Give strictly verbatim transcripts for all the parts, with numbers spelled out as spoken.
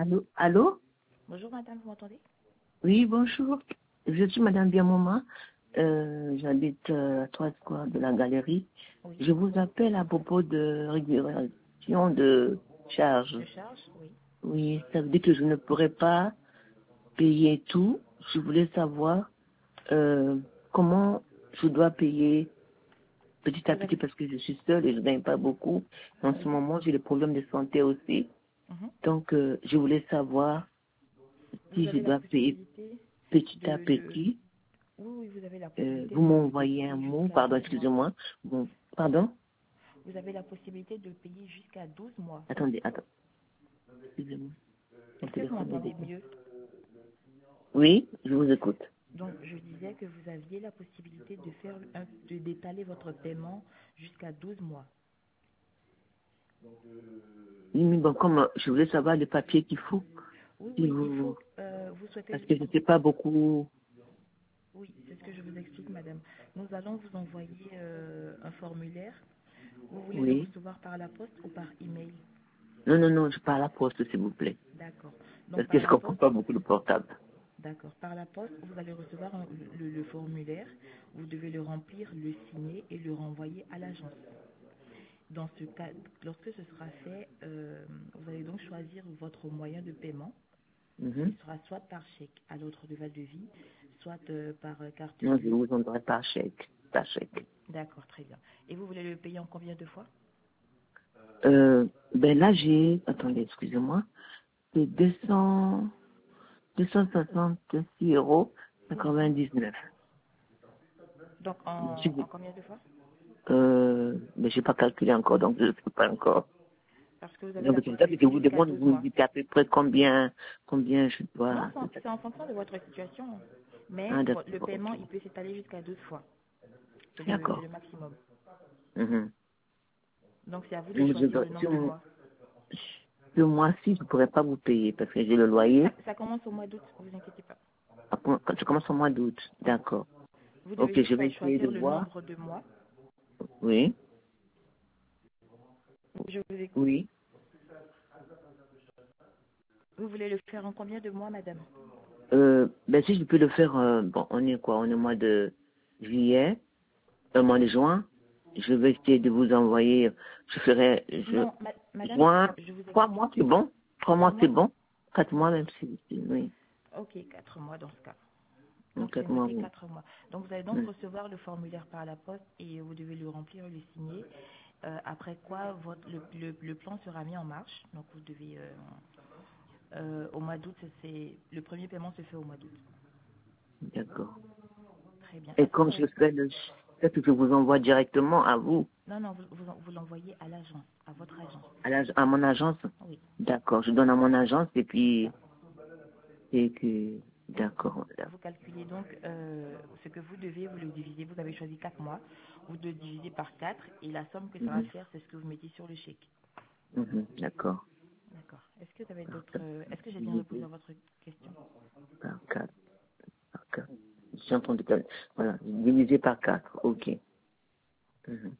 Allô, allô? Bonjour madame, vous m'entendez? Oui, bonjour. Je suis Madame Biamoma. Euh, J'habite euh, à trois squares de la galerie. Oui. Je vous appelle à propos de régulation de charges. Je charge? Oui. Oui, ça veut dire que je ne pourrais pas payer tout. Je voulais savoir euh, comment je dois payer petit à Vous petit avez... parce que je suis seule et je ne gagne pas beaucoup. En ce Oui. moment, j'ai des problèmes de santé aussi. Mhm. Donc, euh, je voulais savoir Vous si je avez la dois payer possibilité petit à de, de... petit. Oui, oui, vous avez la Euh, possibilité vous de, de m'envoyez un payer mot, jusqu'à pardon, douze mois. excusez-moi. Bon, pardon? Vous avez la possibilité de payer jusqu'à douze mois. Attendez, attends, excusez-moi. Mon Est-ce que vous téléphone est m'entendez déconné. mieux? Oui, je vous écoute. Donc, je disais que vous aviez la possibilité de faire un, de d'étaler votre paiement jusqu'à douze mois. Oui, mais bon, comme euh, je voulais savoir les papiers qu'il faut, Oui, si oui, il faut, vous, euh, vous parce souhaitez, que je ne sais pas beaucoup. oui, c'est ce que je vous explique, madame. Nous allons vous envoyer euh, un formulaire. Vous voulez le Oui. recevoir par la poste ou par email? Non, non, non, je parle à la poste, s'il vous plaît. D'accord. Donc Parce que par je la comprends poste, pas beaucoup le portable. d'accord. Par la poste, vous allez recevoir un- le, le formulaire. Vous devez le remplir, le signer et le renvoyer à l'agence. Dans ce cas, lorsque ce sera fait, euh, vous allez donc choisir votre moyen de paiement, qui Mhm. sera soit par chèque à l'autre de Val-de-Vie, soit euh, par euh, carte Non, je bleue. vous envoie par chèque. Par chèque. D'accord, très bien. Et vous voulez le payer en combien de fois? Euh, ben là, j'ai, attendez, excusez-moi, c'est deux cents, deux cent soixante-six euros, quatre-vingt-dix-neuf. Donc en, Je- en combien de fois? Euh, mais j'ai pas calculé encore, donc je ne sais pas encore. Parce que vous avez Donc la c'est pour ça que je possibilité vous jusqu'à demande, douze vous me mois. dites à peu près combien, combien je Non, dois. c'est en c'est en fonction de votre situation. Mais Ah vo- le d'accord, paiement, ok. il peut s'étaler jusqu'à douze fois. C'est le, c'est le D'accord. maximum. Mhm. Donc c'est à vous de Donc, je choisir dois, le nombre de sur, mois. ce mois-ci, je ne pourrais pas vous payer parce que j'ai le loyer. Ça, ça commence au mois d'août, ne vous inquiétez pas. Après, quand je commence au mois d'août. D'accord. Vous devez Ok, je juste vais à essayer de choisir le voir. nombre de mois. Oui, Je vous écoute. oui. Vous voulez le faire en combien de mois, madame? Euh, ben si je peux le faire, euh, bon, on est quoi? On est au mois de juillet, au mois de juin. Je vais essayer de vous envoyer, je ferai, je, Non, ma- madame, juin, je vous trois explique. mois, c'est bon? Trois Trois mois, c'est mois? bon? Quatre mois, même si, si- oui. Ok, quatre mois dans ce cas. Donc, Donc c'est quatre mois, noté oui. quatre mois. Donc vous allez donc Mm. recevoir le formulaire par la poste et vous devez le remplir, le signer. Euh, après quoi, votre, le, le, le plan sera mis en marche. Donc vous devez, euh, euh, au mois d'août, c'est le premier paiement se fait au mois d'août. D'accord. Très bien. Et Est-ce que quand vous je avez... fais le, peut-être que je vous envoie directement à vous, Non, non, vous, vous, vous l'envoyez à l'agence, à votre agence. à, la, à mon agence. Oui, D'accord. Je donne à mon agence et c'est puis, ça. et que, d'accord. Vous calculez donc euh, ce que vous devez, vous le divisez. Vous avez choisi quatre mois. Vous le divisez par quatre et la somme que ça va Mhm. faire, c'est ce que vous mettez sur le chèque. Mhm. D'accord. D'accord. Est-ce que vous avez Par d'autres... quatre, euh, Est-ce que j'ai bien répondu divisé à votre question? par quatre, par quatre. Je suis en train de calculer. Voilà. Divisé par quatre. Ok. Mhm.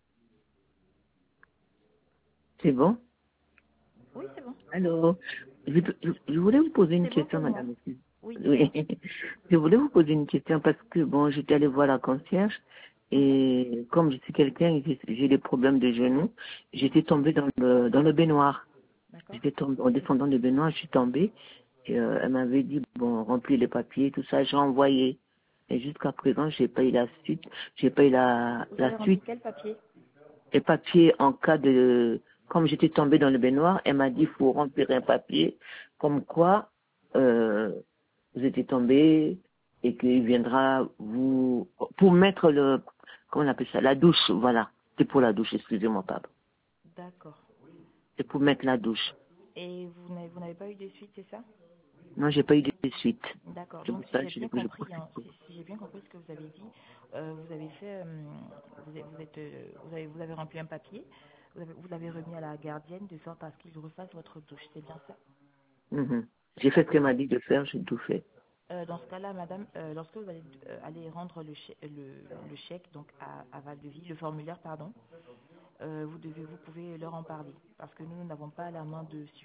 C'est bon? Oui, c'est bon. Alors, je, je, je voulais vous poser une C'est bon question, pour moi. madame. Excuse- Oui, Oui. dites-moi. Je voulais vous poser une question parce que, bon, j'étais allée voir la concierge Mhm. et comme je suis quelqu'un, j'ai j'ai des problèmes de genoux, j'étais tombée dans le, dans le baignoire. D'accord. J'étais tombée, en descendant le baignoire, je suis tombée. Et, euh, elle m'avait dit, bon, remplis les papiers, tout ça, j'ai envoyé. Et jusqu'à présent, j'ai pas eu la suite, j'ai pas eu la, Vous avez la rempli suite. quel papier? Les papiers en cas de, comme j'étais tombée dans le baignoire, elle m'a dit, il faut remplir un papier, comme quoi, euh, vous étiez tombé et qu'il viendra vous, pour mettre le, comment on appelle ça, la douche, voilà. C'est pour la douche, excusez-moi, pardon. D'accord. C'est pour mettre la douche. Et vous n'avez vous n'avez pas eu de suite, c'est ça? Non, j'ai pas eu de suite. D'accord. C'est Donc pour si ça que j'ai je, bien que je compris, profite. hein, si, si j'ai bien compris ce que vous avez dit, euh, vous avez fait, euh, vous, êtes, vous, êtes, euh, vous, avez, vous avez rempli un papier, vous avez- vous l'avez remis à la gardienne de sorte à ce qu'il refasse votre douche. C'est bien ça? Mhm. J'ai fait ce D'accord. qu'elle m'a dit de faire, j'ai tout fait. Euh, dans ce cas-là, madame, euh, lorsque vous allez euh, aller rendre le, chè- le, le chèque donc à, à Val-de-Vie, le formulaire, pardon, euh, vous devez, vous pouvez leur en parler parce que nous, nous n'avons pas la main dessus.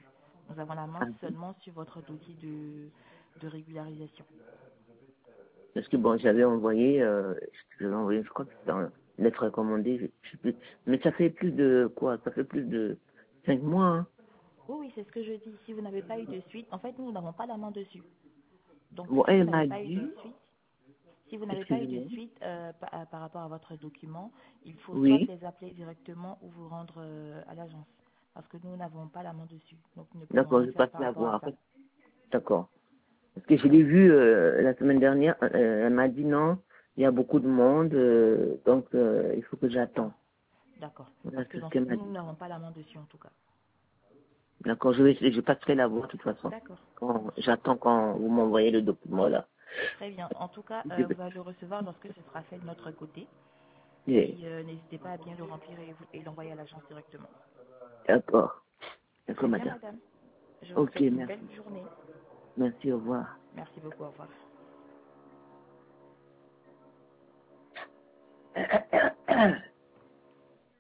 Nous avons la main Ah, seulement sur votre dossier de, de régularisation. parce que bon, j'avais envoyé, euh, j'avais envoyé, je crois que c'était une lettre recommandée, je, je sais plus. Mais ça fait plus de quoi? Ça fait plus de cinq mois, hein. Oui, oui, c'est ce que je dis. Si vous n'avez pas eu de suite, en fait, nous n'avons pas la main dessus. Donc, Bon, si vous elle n'avez m'a pas eu de dit, suite, si vous n'avez pas eu de excusez-moi, suite euh, par, euh, par rapport à votre document, il faut soit oui, les appeler directement ou vous rendre euh, à l'agence. Parce que nous n'avons pas la main dessus. Donc, nous ne pouvons d'accord, rien je faire passe par la rapport à voir. ça. D'accord. Parce que je D'accord? l'ai vu euh, la semaine dernière, euh, elle m'a dit non, il y a beaucoup de monde, euh, donc euh, il faut que Ah, j'attends. d'accord. Voilà, Parce que c'est ce dans qu'elle ce- m'a nous dit. n'avons pas la main dessus, en tout cas. D'accord, je vais essayer, je passerai la voir de toute façon. D'accord. Quand j'attends quand vous m'envoyez le document là. Très bien. En tout cas, Je euh, vais- vous allez le recevoir lorsque ce sera fait de notre côté. Yeah. Puis, euh, n'hésitez pas à bien le remplir et, vous- et l'envoyer à l'agence directement. D'accord. Très D'accord, bien, madame. madame. Je vous Ok, souhaite une belle merci. journée. Merci, au revoir. Merci beaucoup. Au revoir.